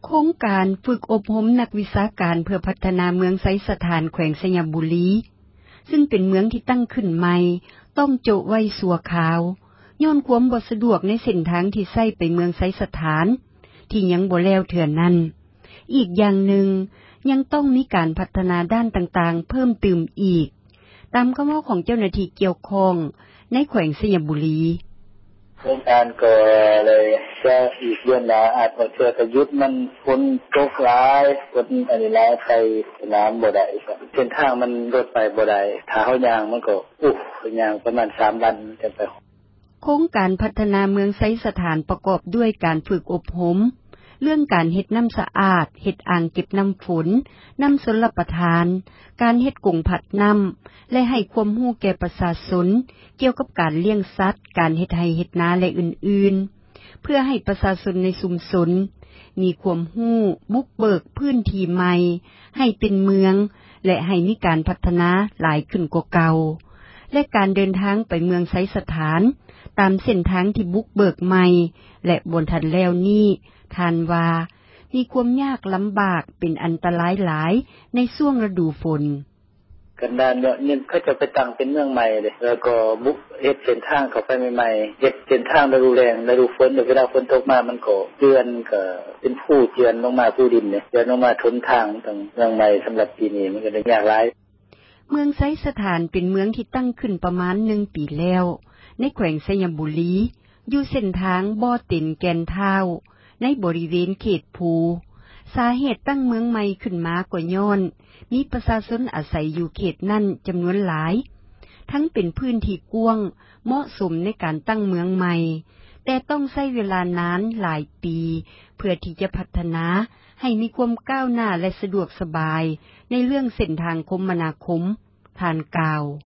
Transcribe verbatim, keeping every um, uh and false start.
โครงการฝึกอบรมนักวิชาการเพื่อพัฒนาเมืองไสสถานแขวงสยามบุรีซึ่งเป็นเมืองที่ตั้งขึ้นใหม่ต้องโจะไว้สัวขาวย้อนความบ่สะดวกในเส้นทางที่ใช้ไปเมืองไสสถานที่ยังบ่แล้วเถื่อนั้นอีกอย่างหนึ่งยังต้องมีการพัฒนาด้านต่างๆเพิ่มเติมอีกตามคำเว้าของเจ้าหน้าที่เกี่ยวข้องในแขวงสยามบุรีโครงการก็เลยจะอีกเดือนละอาจจะเชื่อประยุทธ์มันฝนตกหลายฝนอันนี้หลายไปสนามบ่ได้เส้นทางมันรถไปบ่ได้ถ้าเฮาย่างมันก็อุ๊ยย่างประมาณสามวันจะไปโครงการพัฒนาเมืองไสสถานประกอบด้วยการฝึกอบรมเรื่องการเฮ็ดน้ำสะอาดเฮ็ดอ่างเก็บน้ำฝนน้ำชลประทานการเฮ็ดกรงผัดน้ำและให้ความรู้แก่ประชาชนเกี่ยวกับการเลี้ยงสัตว์การเฮ็ดไร่เฮ็ดนาและอื่นๆเพื่อให้ประชาชนในชุมชนมีความรู้บุกเบิกพื้นที่ใหม่ให้เป็นเมืองและให้มีการพัฒนาหลายขึ้นกว่าเก่าและการเดินทางไปเมืองไสสถานตามเส้นทางที่บุกเบิกใหม่และบนทันแล้วนี้ท่านว่ามีความยากลำบากเป็นอันตรายหลายในช่วงฤดูฝนกันดานเนี่ยนี่เขาจะไปตั้งเป็นเมืองใหม่เลยแล้วก็บุกเฮ็ดเส้นทางเข้าไปใหม่ๆเฮ็ดเส้นทางฤดูแล้งฤดูฝนเวลาฝนตกมามันก็เจือนก็เป็นผู้เจือนลงมาผู้ดินเนี่ยเจือนลงมาทนทางตั้งเมืองใหม่สำหรับปีนี้มันก็ได้ยากหลายเมืองไสสถานเป็นเมืองที่ตั้งขึ้นประมาณหนึ่งปีแล้วในแขวงสยามบุรีอยู่เส้นทางบ่อตินแก่นเท้าในบริเวณเขตภูสาเหตุตั้งเมืองใหม่ขึ้นมาก็ย้อนมีประชาชนอาศัยอยู่เขตนั้นจำนวนหลายทั้งเป็นพื้นที่กว้างเหมาะสมในการตั้งเมืองใหม่แต่ต้องใช้เวลานานหลายปีเพื่อที่จะพัฒนาให้มีความก้าวหน้าและสะดวกสบายในเรื่องเส้นทางคมนาคมผ่านกล่าว